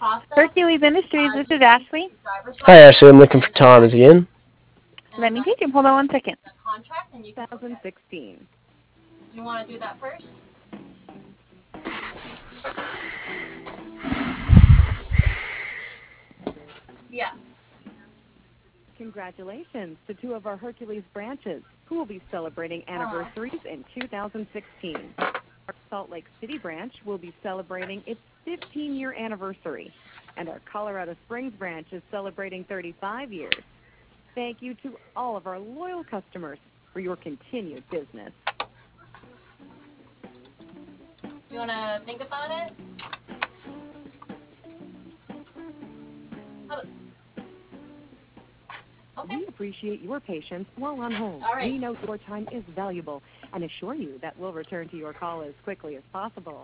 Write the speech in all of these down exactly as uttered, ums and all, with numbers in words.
Hercules Industries, this is Ashley. Hi, Ashley. I'm looking for Tom. Is he in? Let me take him. Hold on one second. twenty sixteen. You want to do that first? Yeah. Congratulations to two of our Hercules branches who will be celebrating anniversaries in two thousand sixteen. Our Salt Lake City branch will be celebrating its fifteen-year anniversary, and our Colorado Springs branch is celebrating thirty-five years. Thank you to all of our loyal customers for your continued business. You want to think about it? How Okay. We appreciate your patience while on hold. All right. We know your time is valuable and assure you that we'll return to your call as quickly as possible.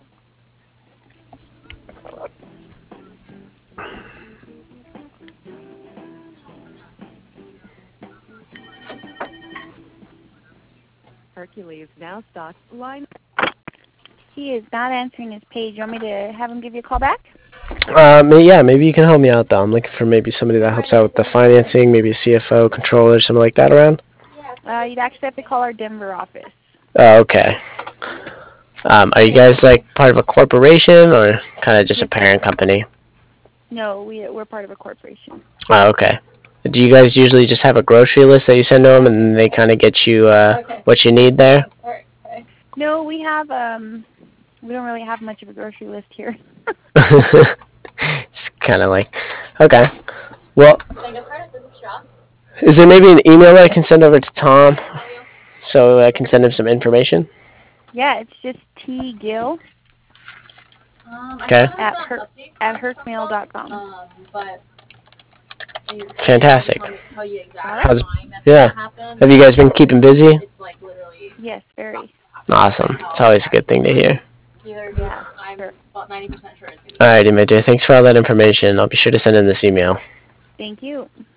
Hercules now stocks line. He is not answering his page. You want me to have him give you a call back? Uh, may, yeah, maybe you can help me out, though. I'm looking for maybe somebody that helps out with the financing, maybe a C F O, controller, something like that around. Uh, you'd actually have to call our Denver office. Oh, okay. Um, are you guys, like, part of a corporation or kind of just a parent company? No, we, we're part of a corporation. Oh, okay. Do you guys usually just have a grocery list that you send to them and they kind of get you uh, Okay. what you need there? No, we have, um, we don't really have much of a grocery list here. It's kind of like, okay. Well, Think of her. This is Shaw. is there maybe an email that I can send over to Tom so I can send him some information? Yeah, it's just T Gill Um, Okay. I at her at hercmail dot com. Um, but Fantastic. Tell, me, tell you exactly How's, time that's yeah. gonna happen. Have you guys been keeping busy? It's like literally Yes, very. Awesome. It's always a good thing to hear. either Yeah, I'm sure. about ninety percent sure it's gonna be. Alrighty, my dear. Thanks for all that information. I'll be sure to send in this email. Thank you.